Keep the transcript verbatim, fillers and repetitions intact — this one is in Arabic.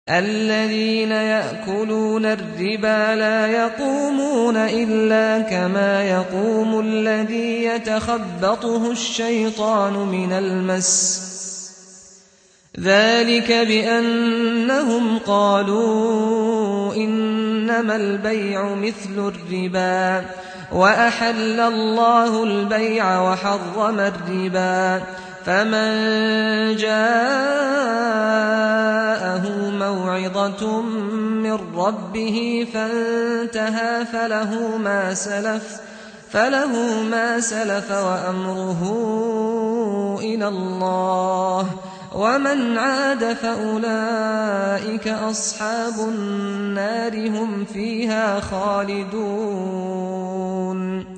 الذين يأكلون الربا لا يقومون إلا كما يقوم الذي يتخبطه الشيطان من المس، ذلك بأنهم قالوا إنما البيع مثل الربا وأحل الله البيع وحرم الربا، فمن جاءه موعظة من ربه فانتهى فله ما سلف فله ما سلف وأمره إلى الله، ومن عاد فأولئك أصحاب النار هم فيها خالدون.